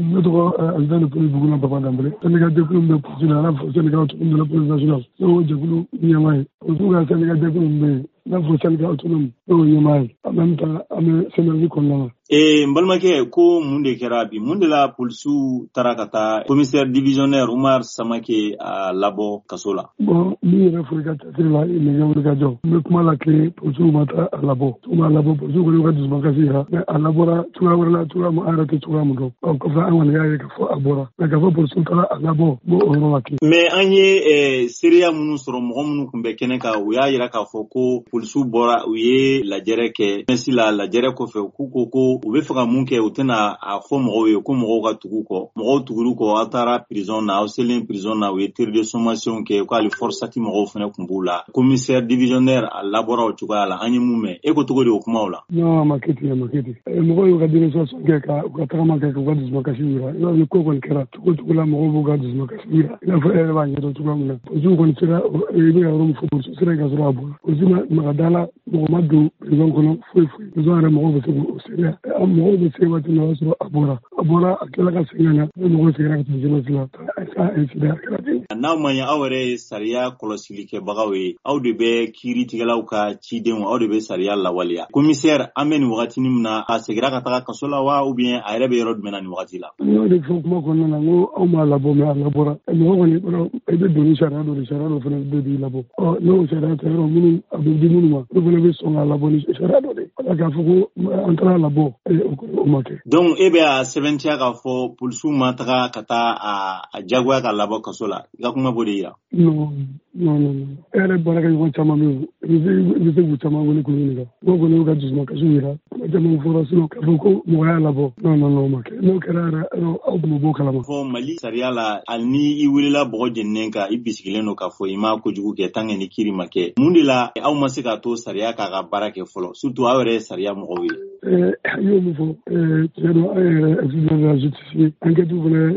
ne tɔgɔ Asidani de Police Bugula Papa Dambele. Syndicat jɛkulu min bɛ police la, n'a fɔ syndicat autonome de la police nationale. N'o jɛkulu ɲɛmaa ye. Police ka syndicat jɛkulu min bɛ yen, n'a fɔ syndicat autonome, n'o ɲɛmaa ye. En même temps, an bɛ CNRD kɔnɔna na. N balimakɛ ko mun de kɛra bi? Mun de la polisiw taara ka taa commissaire divisionnaire Umar Samake a labɔ kaso la? Bon, min yɛrɛ fɔ i ka tasiri la, i nɛgɛ wuli ka jɔ. N bɛ kuma la que polisiw ma taa a labɔ. U m'a labɔ, polisiw kɔni y'u ka dusukasi jira. Mais a labɔra cogoya wɛrɛ la, cogoya min an yɛrɛ tɛ cogoya min dɔn. Kɔfɛ an kɔni y'a ye k'a fɔ a bɔra. Mais k'a fɔ polisiw taara a labɔ, n b'o yɔrɔ la kɛ. Mais an ye seereya minnu sɔrɔ mɔgɔ minnu tun bɛ kɛnɛ kan, u y'a jira k'a fɔ ko polisiw bɔra, u ye lajɛrɛ kɛ. Mɛsi la lajɛrɛ kɔfɛ, k'u ko u bɛ fɛ ka mun kɛ, u tɛna a fɔ mɔgɔw ye ko mɔgɔw ka tugu kɔ. Mɔgɔw tuguru kɔ, aw taara prison na, aw selen prison na, u ye tir de sommation kɛ, ko hali forçati mɔgɔw fana tun b'u la. Commissaire divisionnaire a labɔra o cogoya la, an ye mun mɛn. E ko cogo de o kumaw la? Non, a ma kɛ ten, a ma kɛ ten. Mɔgɔw y'u ka dénonciation kɛ, u ka tagama kɛ, k'u ka dusukasi jira. I b'a ye ko kɔni kɛra cogo cogo la, mɔgɔw b'u ka dusukasi jira. I n'a fɔ e yɛrɛ b'a ɲɛdɔn cogoya min na. Polisiw kɔni sera, i bɛ ka yɔrɔ min fɔ, polisiw sera ka sɔrɔ a bɔra. Polisiw ma maga da la, mɔgɔ ma don prison kɔnɔ foyi foyi. Prison yɛrɛ mɔgɔw bɛ se k'o seereya. Mɔgɔw bɛ se waati min na, o y'a sɔrɔ a bɔra. A bɔra, a tilala ka segin ka na. Ni mɔgɔw seginna ka taa jeunesse la, ça incident kɛra ten. N'aw ma ɲɛ, aw yɛrɛ ye sariya kɔlɔsilikɛbagaw ye. Aw de bɛ kiiritigɛlaw ka cidenw, aw de bɛ sariya lawaleya. Commissaire, an bɛ nin wagati min na, a segira ka taga kaso la wa, ou bien a yɛrɛ bɛ yɔrɔ jumɛn na nin wagati la? N y'o de fɔ kuma kɔnɔna na, n ko aw m'a labɔ, mais a labɔra. Mɔgɔ kɔni, i bɛ don ni sariya dɔ de, sariya dɔ fana bɛ b'i labɔ. N'o sariya tɛ yɔrɔ minnu, a bɛ di minnu ma, olu fana bɛ sɔn k'a labɔ ni sariya dɔ de. Ala k'a fɔ ko an taara labɔ, o ma kɛ. Donc e bɛ a sɛbɛntiya k'a fɔ polisiw ma taga ka taa a jagoya ka labɔ kaso la. I ka kuma b'o de yira? Non. E yɛrɛ baarakɛ ɲɔgɔn caman bɛ yen, i bɛ se k'u caman wele k'u ɲininka. N'o kɔni y'u ka dusukasi jira, caman fɔra sinon k'a fɔ ko mɔgɔ y'a labɔ. Non, o ma kɛ. N'o kɛra yɛrɛ, aw tun bɛ bɔ kalama. Fɔ Mali sariya la, hali ni i welela bɔgɔ jeninen kan, i bisigilen don k'a fɔ i ma kojugu kɛ tant que ni kiiri ma kɛ. Mun de la aw ma se k'a to sariya k'a ka baara kɛ fɔlɔ, surtout aw yɛrɛ ye sariya mɔgɔw ye? N y'o min fɔ, tiɲɛ don, an yɛrɛ accident de la justice, enquête fana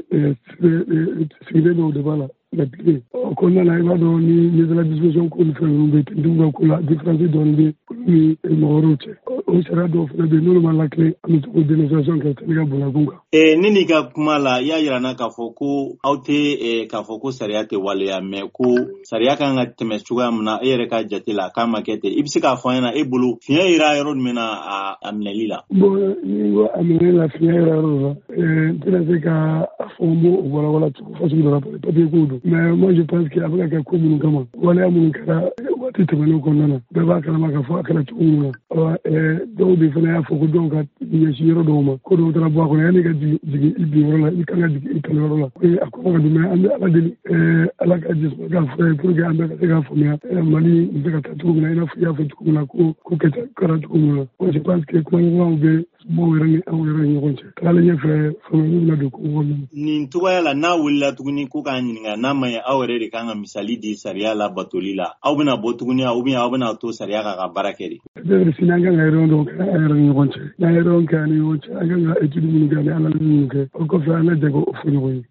sigilen dɔw de b'a la. L'appliquer. O kɔnɔna na, i b'a dɔn ni mise à la disposition ko ni fɛn ninnu bɛ yen, tentuw ka ko la, différence dɔɔni bɛ ni mɔgɔ wɛrɛw cɛ. O sariya dɔw fana bɛ yen, n'olu ma lakile, an bɛ to k'o dénonciation kɛ syndicat bonyakun kan. Ne n'i ka kuma la, i y'a jira n na k'a fɔ ko aw tɛ k'a fɔ ko sariya tɛ waleya, mais ko sariya kan ka tɛmɛ cogoya min na, e yɛrɛ ka jate la, k'a ma kɛ ten. I bɛ se k'a fɔ an ɲɛna, e bolo fiɲɛ yera yɔrɔ jumɛn na a minɛli la? Bon, ni ko a minɛli la, fiɲɛ yera yɔrɔ la, n tɛna se ka fɔ n b'o walawala cogo fasugu dɔ la, papier ko don. Mais moi je pense que a bɛ ka kɛ ko minnu kama, waleya minnu kɛra waati tɛmɛnenw kɔnɔna na, bɛɛ b'a kalama k'a fɔ a kɛra cogo minnu na. Dɔw de fana y'a fɔ ko dɔw ka ɲɛsin yɔrɔ dɔw ma, ko dɔw taara bɔ a kɔnɔ, yanni ka jigin i bin yɔrɔ la, i kan ka jigin i kan yɔrɔ la. A kɔrɔ ka don, mais an bɛ Ala deli, Ala ka jisuma k'a fɔ ye pour que an bɛɛ ka se k'a faamuya, Mali bɛ se ka taa cogo min na, i n'a fɔ i y'a fɔ cogo min na, ko kɛra cogo min na. Moi je pense que kuma ɲɔgɔnw bɛ mɔgɔw yɛrɛ ni anw yɛrɛ ni ɲɔgɔn cɛ. Taalen ɲɛfɛ, faamuyali bɛna don ko kɔnɔna. Nin togoya la, n'a wulila tuguni ko k'a ɲininka, n'a ma ɲɛ aw yɛrɛ de kan ka misali di sariya la batoli la, aw bɛna bɔ tuguni ou bien aw bɛna to sariya k'a ka baara kɛ de? Peut-être sini an kan ka réunion dɔw kɛ an yɛrɛ ni ɲɔgɔn cɛ. N'an ye réunion kɛ an ni ɲɔgɔn cɛ, an kan ka étude minnu kɛ ani analyse minnu kɛ, o kɔfɛ an ka jɛ k'o fɔ ɲɔgɔn ye.